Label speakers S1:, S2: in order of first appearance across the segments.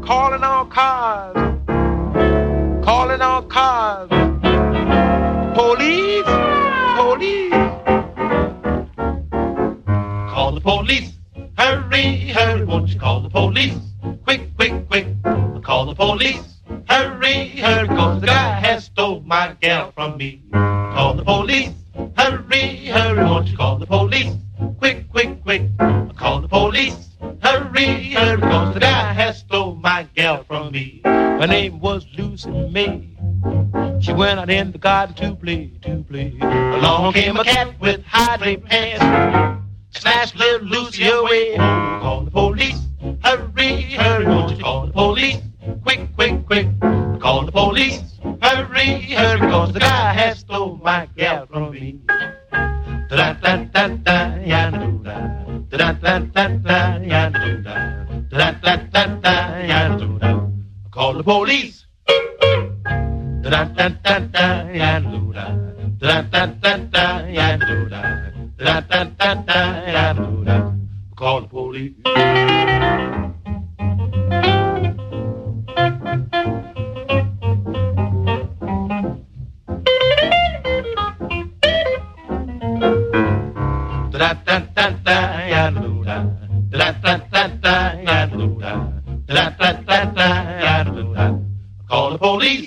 S1: calling all cars, calling all cars. Police, police. Call the police. Hurry, hurry, won't you call the police? Quick, quick, quick. Call the police. Hurry, hurry, 'cause the guy has stole my gal from me. Call the police. Hurry, hurry, won't you call the police? Quick, quick, quick. Call the police. Hurry, hurry, 'cause the guy has stole my gal from me. Her name was Lucy May. She went out in the garden to play, to play. Along came a cat with high drape pants. Snatched little Lucy away. Oh, call the police. Hurry, hurry, won't you call the police? Quick, quick, quick. Call the police. Hurry, hurry, 'cause the guy has stole my gal from me. Da-da-da-da-da, ya-da-do-da. Da-da-da-da-da, ya-da-do-da. Da-da-da-da-da, ya-da-do-da. Call the police. Da-da-da-da-da, ya-da-do-da. Da-da-da-da-da, ya-da-do-da. Da-da-da-da-da, ya-da-do-da. Call the police. Da-da-da-da, ya-da-do-da. Da-da-da-da, ya-da-do-da. Da-da-da-da, ya-da-do-da. Call the police.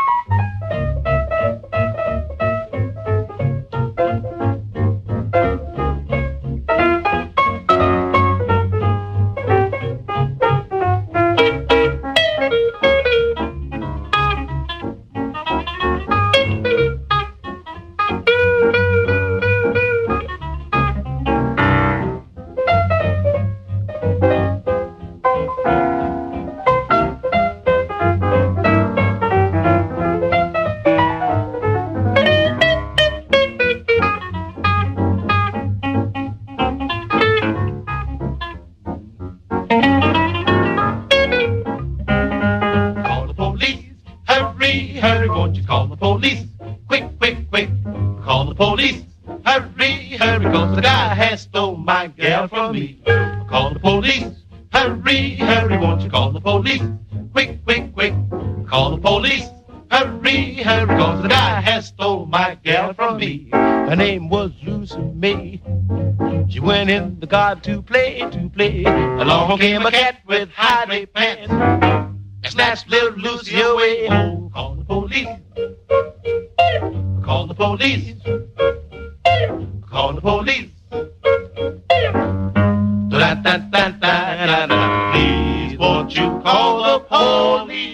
S1: Her name was Lucy May. She went in the garden to play, to play. Along came a cat with high drape pants and snatched little Lucy away. Oh, call the police. Call the police. Call the police. Da-da-da-da-da-da. Please, won't you call the police?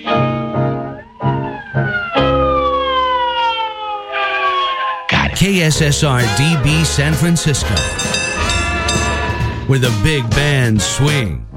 S2: KSSR DB San Francisco, where the big bands swing.